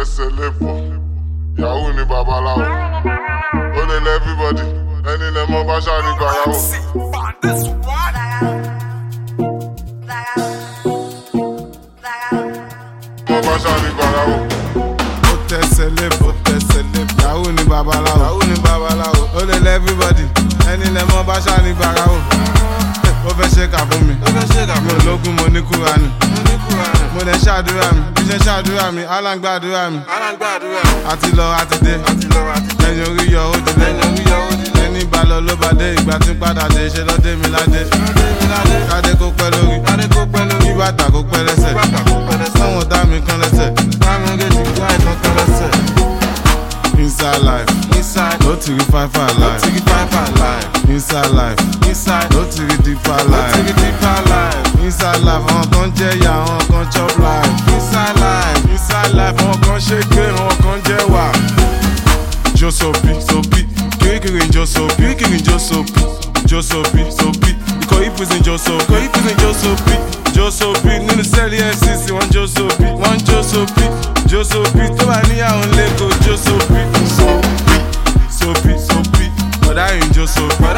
tẹsẹ̀ lébọ̀, ìyàwó ni babaláwo. Ó lè lẹ́ everybody, ẹni lẹ mọ́ bá ṣáà ní gbàyàwó. Mọ́ bá ṣáà ní gbàyàwó. Ó tẹsẹ̀ lébọ̀, ìyàwó ni babaláwo. Ó lè lẹ́ everybody, ẹni lẹ mọ́ bá ṣáà ní gbàyàwó. Ó fẹ́ ṣe kà fún mi, mi ò lókun mo ní Kúránì. Mo lè ṣàdúrà mi, bí ṣe ṣàdúrà mi, Alan gbàdúrà mi. Àti lọ àti dé, lẹ́yìn orí yọ ó dilé. Ẹni bá lọ ló bá dé, ìgbà tí ń padà dé, ṣe lọ́dé mi ládé. Kádé kó pẹ́ lórí, kí bàtà kó pẹ́ lẹ́sẹ̀. Àwọn ọ̀tá mi kan lẹ́sẹ̀, inside life, no to be five alive. Inside life, no to be deeper life. Inside life, àwọn kan jẹ ìyà, àwọn kan chop life. Inside life, àwọn kan ṣe gbé, àwọn kan jẹ wà. Jo sopi, kirikiri jo sopi. Ikọ̀ ìpèsè jo sopi. Nínú sẹ́ẹ̀lì FCC, wọ́n jo sopi. Tó bá níyàwó lẹ́kọ̀ọ́ jo sopi. Bọ̀dá yìí jo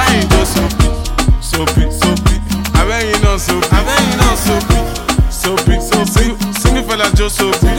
sopi. Abẹ́yìn náà sopi. Single fella jo sopi.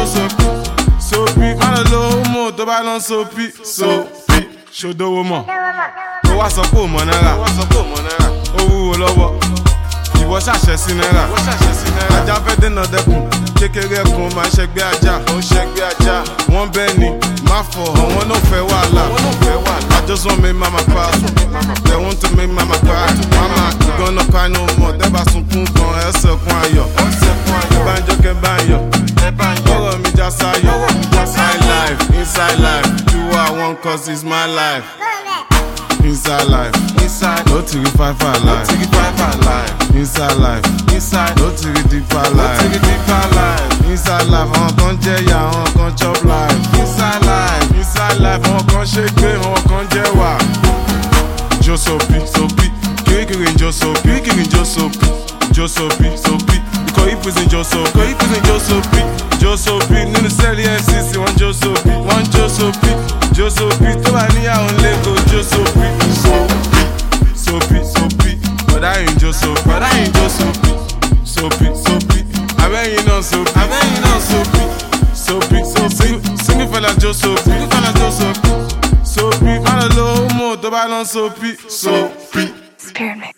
Má lọ lo homo tó bá lọ sopi. Ṣòdowó mọ̀. Ó wá sọ pé ò mọ̀ náírà. Ó wúwo lọ́wọ́. Ìwọ ṣàṣẹ sí náírà. Ajá fẹ́ dènà dẹ́kun. Kékeré ẹkùn máa ń ṣẹgbẹ́ ajá. Wọ́n bẹ́ẹ̀ ni, má fọ̀, àwọn náà fẹ́ wàhálà. I just want make mama proud. They want to make mama cry. Mama, you gonna cry no more. Dẹ́bà sunkún kan, ẹsẹ̀ kún ayọ̀. Banjo kẹ banjo. Ọ̀rọ̀ mi já sáyọ̀. Inside life. Do what I want cause it's my life. Inside life, no to be five alive. Inside life, no to be deeper life. Inside life, àwọn kan jẹ ìyà, àwọn kan chop life. Inside life, àwọn kan ṣe gbé, àwọn kan jẹ wà. Jo sopi, kirikiri jo sopi. Ikọ̀ ìpèsè jo sopi. Nínú sẹ́ẹ̀lì FCC, wọ́n jo sopi. Tó bá níyàwó lẹ́kọ̀ọ́ jo sopi. Bọ̀dá yìí jo sopi. Abẹ́yìn náà sopi. Single fella jo sopi. Má lọ lo homo tó bá lọ sopi. Spirit mix.